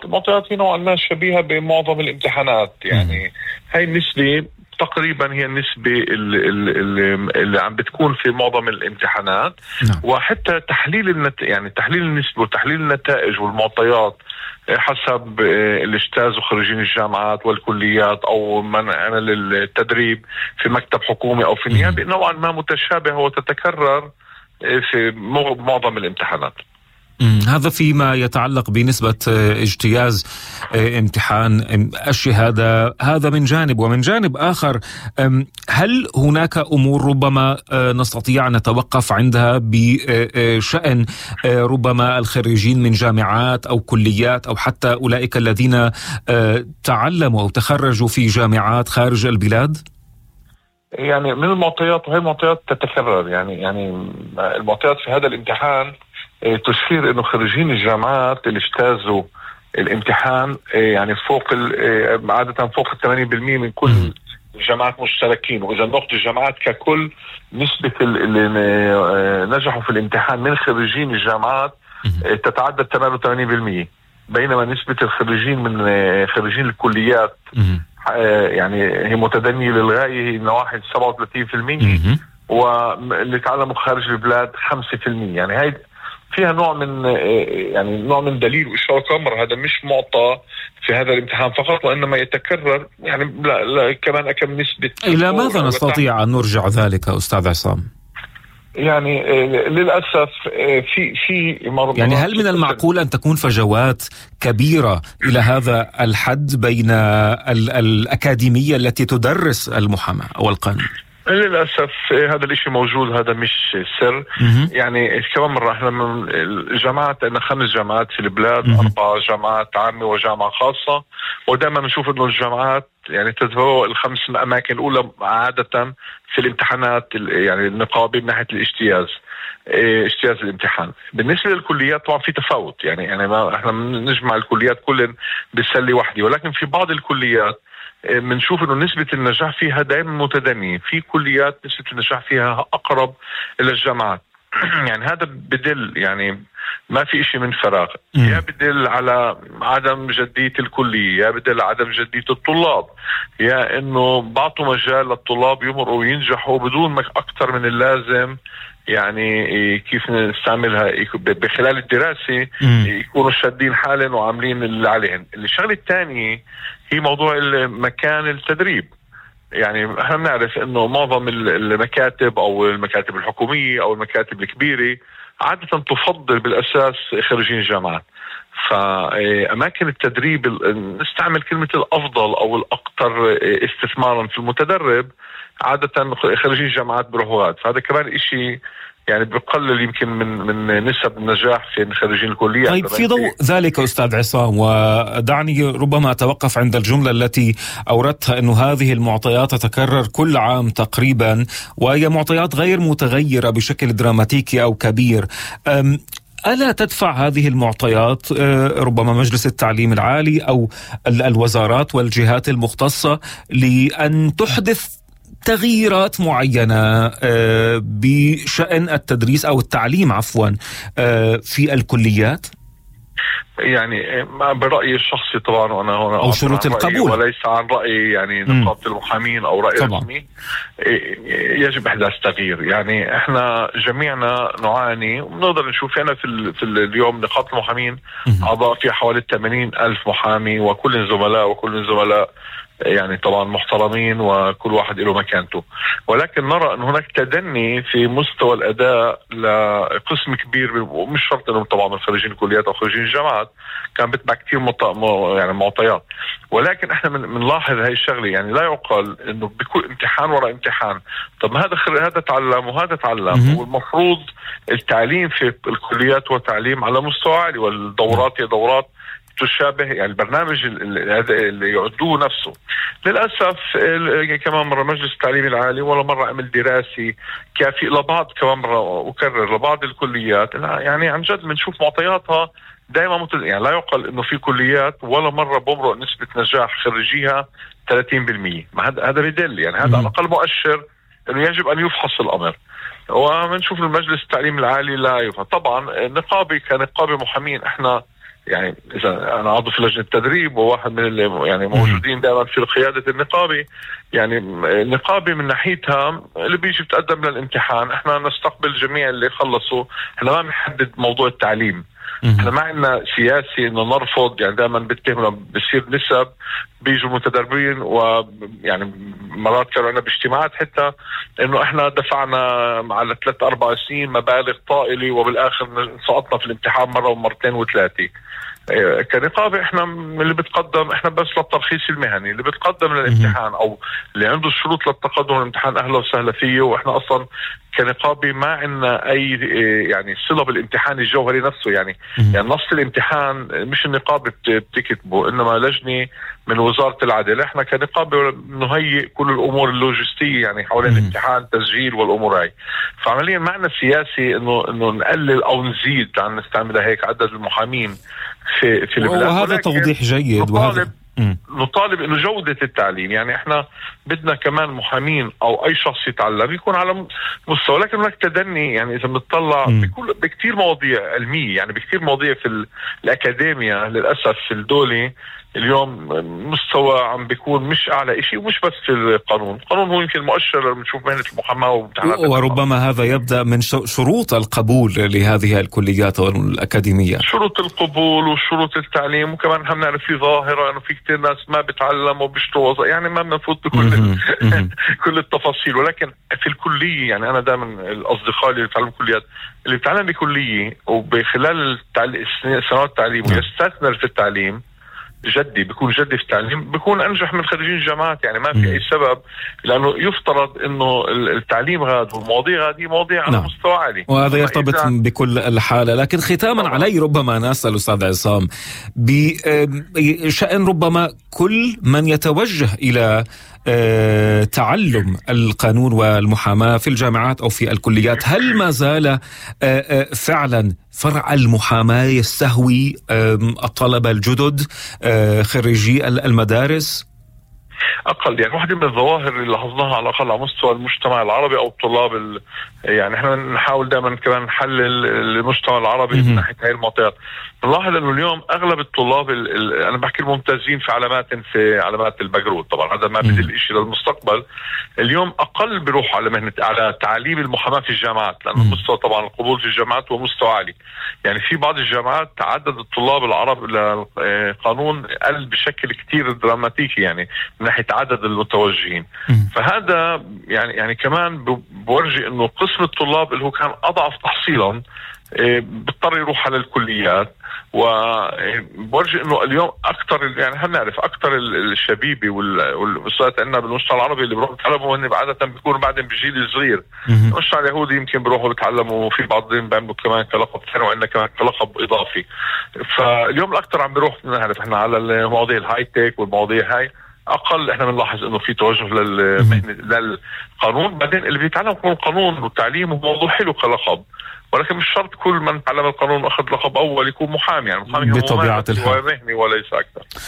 المعطيات هي نوعا ما شبيهة بمعظم الامتحانات. يعني هاي النسبة تقريبا هي النسبة اللي عم بتكون في معظم الامتحانات. وحتى تحليل يعني تحليل النسبة وتحليل النتائج والمعطيات حسب الاجتاز وخريجين الجامعات والكليات أو منع للتدريب في مكتب حكومي أو في نيابي نوعا ما متشابهة وتتكرر في معظم الامتحانات. هذا فيما يتعلق بنسبة اجتياز امتحان الشهادة. هذا من جانب، ومن جانب آخر هل هناك أمور ربما نستطيع أن نتوقف عندها بشأن ربما الخريجين من جامعات أو كليات أو حتى أولئك الذين تعلموا أو تخرجوا في جامعات خارج البلاد؟ يعني من المعطيات، وهي المعطيات تتكرر، يعني المعطيات في هذا الامتحان تشير انه خريجين الجامعات اللي اجتازوا الامتحان يعني فوق عادة فوق 80% من كل الجامعات مشتركين. واذا ناخذ الجامعات ككل، نسبة اللي نجحوا في الامتحان من خريجين الجامعات تتعدى 88%، بينما نسبة الخريجين من خريجين الكليات يعني هي متدنية للغاية، هي نواحي 37%، واللي تعلموا خارج البلاد 5%. يعني هاي فيها نوع من دليل وإشارة أمر. هذا مش معطى في هذا الامتحان فقط، وإنما يتكرر يعني لا كمان كم نسبة. إلى ماذا نستطيع أن نرجع ذلك أستاذ عصام؟ يعني للأسف في يعني هل من المعقول أن تكون فجوات كبيرة إلى هذا الحد بين الأكاديمية التي تدرس المحاماة والقانون؟ للأسف هذا الاشي موجود، هذا مش سر. يعني كمان مرة احنا من الجامعات عندنا 5 جامعات في البلاد، 4 جامعات عامة وجامعة خاصة، ودائما نشوف انه الجامعات يعني تتبوأ ال5 أماكن الأولى عادة في الامتحانات يعني النقابي من ناحية اجتياز الامتحان. بالنسبة للكليات طبعا في تفاوت، يعني ما احنا نجمع الكليات كلن بسلة واحدة، ولكن في بعض الكليات بنشوف انه نسبة النجاح فيها دائما متدنية. في كليات نسبة النجاح فيها اقرب الى الجامعات. يعني هذا بدل يعني ما في اشي من فراغ، يا بدل على عدم جدية الكلية، يا بدل على عدم جدية الطلاب، يا انه بعطوا مجال للطلاب يمروا وينجحوا بدون اكتر من اللازم. يعني كيف نستعملها بخلال الدراسة يكونوا شادين حالا وعاملين اللي عليهم. الشغلة الثانية هي موضوع مكان التدريب. يعني احنا بنعرف انه معظم المكاتب او المكاتب الحكومية او المكاتب الكبيرة عادة تفضل بالاساس خريجين الجامعات. فأماكن التدريب نستعمل كلمة الأفضل أو الأكثر استثمارا في المتدرب، عادة خريجين الجامعات بروحوات. فهذا كمان إشي يعني بقلل يمكن من نسب النجاح في خريجين الكليات. طيب في ضوء ذلك أستاذ عصام، ودعني ربما أتوقف عند الجملة التي أوردتها أنه هذه المعطيات تتكرر كل عام تقريبا، وهي معطيات غير متغيرة بشكل دراماتيكي أو كبير. ألا تدفع هذه المعطيات ربما مجلس التعليم العالي أو الوزارات والجهات المختصة لأن تحدث تغييرات معينة بشأن التدريس أو التعليم عفوا في الكليات؟ يعني برأيي الشخصي طبعا، وأنا هنا أو شروط القبول وليس عن رأي يعني نقابة المحامين أو رأي رسمي، يجب إحداث تغيير. يعني إحنا جميعنا نعاني، ونقدر نشوف هنا في اليوم نقابة المحامين أعضاء فيها حوالي 80,000 محامي، وكل الزملاء يعني طبعا محترمين وكل واحد له مكانته. ولكن نرى أن هناك تدني في مستوى الأداء لقسم كبير، ومش شرط أنهم طبعا من خريجين الكليات أو خريجين الجامعات، كان بتبع كتير يعني معطيات. ولكن احنا بنلاحظ هاي الشغلة. يعني لا يقال انه بكل امتحان وراء امتحان، طب هذا تعلم وهذا تعلم، والمفروض التعليم في الكليات هو تعليم على مستوى عالي، والدورات هي دورات تشابه يعني البرنامج اللي يعدوه نفسه. للأسف كمان مرة مجلس التعليم العالي ولا مرة عمل دراسي كافي لبعض، كمان مرة أكرر لبعض الكليات. يعني عن جد بنشوف معطياتها دائما يعني لا يقال انه في كليات ولا مرة بمرق نسبة نجاح خريجيها 30%. هذا بدل يعني هذا على الأقل مؤشر انه يجب ان يفحص الامر. وبنشوف المجلس التعليم العالي لا يفحص. طبعا نقابي كنقابة محامين احنا يعني اذا انا عضو في لجنه التدريب وواحد من اللي يعني موجودين دائما في قياده النقابه، يعني النقابه من ناحيتها اللي بيجي بتقدم للامتحان احنا نستقبل جميع اللي خلصوا، احنا ما بنحدد موضوع التعليم، احنا ما عندنا سياسي انه نرفض، يعني دائما بتهمنا بصير نسب بيجوا متدربين، ويعني مرات كانوا عندنا باجتماعات حتى انه احنا دفعنا على 3-4 سنين مبالغ طائله وبالاخر سقطنا في الامتحان مره ومرتين وثلاثه. كنقابة احنا اللي بتقدم احنا بس للترخيص المهني، اللي بتقدم للامتحان او اللي عنده الشروط للتقدم للامتحان اهلا وسهلا فيه. واحنا اصلا كنقابة ما عندنا اي يعني صلة بالامتحان الجوهري نفسه، يعني نص الامتحان مش النقابة بتكتبه، انما لجنة من وزارة العدل. احنا كنقابة نهيئ كل الامور اللوجستية يعني حوالين الامتحان، تسجيل والامور هاي. فعمليا ما عندنا سياسي انه نقلل او نزيد عن نستعملها هيك عدد المحامين في البلاد. وهذا توضيح جيد. نطالب انه جودة التعليم، يعني احنا بدنا كمان محامين او اي شخص يتعلم يكون على مستوى، لكن هناك تدني. يعني اذا بنطلع بكثير مواضيع علمية، يعني بكثير مواضيع في الاكاديمية للاسف في الدولة اليوم مستوى عم بيكون مش اعلى شيء، ومش بس في القانون هو يمكن مؤشر بنشوف مهنة المحاماة وامتحانات، وربما هذا يبدأ من شروط القبول لهذه الكليات والأكاديمية، شروط القبول وشروط التعليم. وكمان هم نعرف في ظاهرة انه في كتير ناس ما بتعلموا وبيشتغلوا، يعني ما بنفوت بكل كل التفاصيل. ولكن في الكلية يعني انا دائما الاصدقاء اللي بيتعلموا كليات، اللي بيتعلم بكلية وبخلال سنوات التعليم ويستثمر في التعليم بيكون جدي في التعليم، بيكون أنجح من خريجين الجامعات. يعني ما في أي سبب، لأنه يفترض إنه التعليم غاد والمواضيع هذه مواضيع على مستوى عالي، وهذا يرتبط بكل الحالة. لكن ختاما علي ربما نسأل أستاذ عصام بشأن ربما كل من يتوجه إلى تعلم القانون والمحاماة في الجامعات أو في الكليات، هل ما زال فعلا فرع المحاماة يستهوي الطلبة الجدد خريجي المدارس؟ أقل. يعني واحدة من الظواهر اللي لاحظناها على الأقل على مستوى المجتمع العربي أو الطلاب يعني إحنا نحاول دائما كمان نحلل المجتمع العربي من ناحية هاي المعطيات. نلاحظ إنه اليوم أغلب الطلاب أنا بحكي الممتازين في علامات البكالوريوس، طبعا هذا ما بدل شيء للمستقبل. اليوم أقل بيروح على تعليم المحاماة في الجامعات، لأنه مستوى طبعا القبول في الجامعات هو مستوى عالي. يعني في بعض الجامعات عدد الطلاب العرب للقانون قل بشكل كتير دراماتيكي، يعني من ناحية عدد المتوجهين. فهذا يعني كمان بورجي انه قسم الطلاب اللي هو كان اضعف تحصيلا بيضطر يروح على الكليات، وبورجي انه اليوم اكثر يعني هنعرف اكثر الشبيبه والأستاذات عندنا بالمجتمع العربي اللي بيروحوا يتعلموا هن عاده بيكونوا بعدين بجيل صغير. المجتمع اليهودي يمكن بيروحوا يتعلموا، في بعضهم بيعملوا كمان كلقب ثانوي وعندنا كمان كلقب اضافي. فاليوم الاكثر عم بيروح نعرف احنا على المواضيع الهاي تك والمواضيع هاي اقل. احنا بنلاحظ انه في توجه للقانون. بعدين اللي بيتعلم القانون والتعليم هو موضوع حلو كلقب، ولكن مش شرط كل من تعلم القانون واخذ لقب اول يكون محامي. يعني محامي بطبيعة الحال هو مهني وليس اكثر.